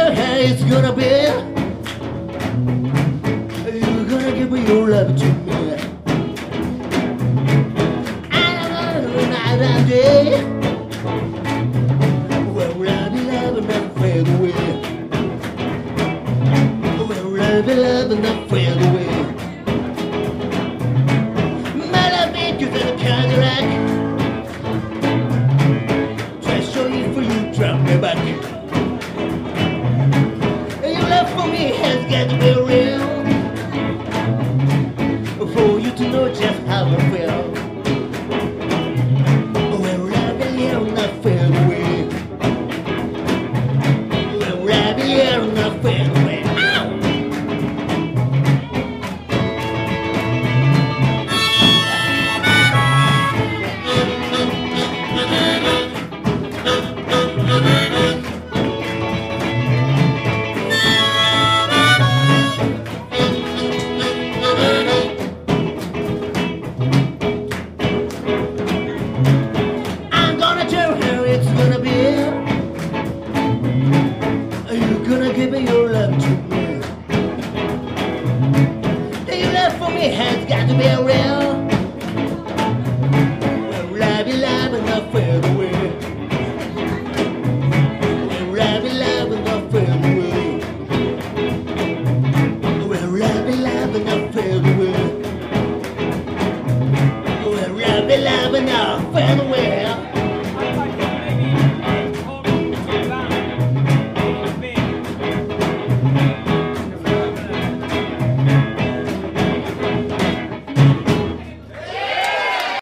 tell how it's gonna be. You're gonna give me your love to me. I don't know night and day. Well, I'll be loving that fade away. Well, I'll be loving that fade away. My love made you feel Cadillac. Try to show you for you, drop me back. Your love for me has got to be real, for you to know just how I feel. Well, I'll be here on that fade away. Well, I'll be here on that fade away. Gonna give me your love to me. Your love for me has got to be real.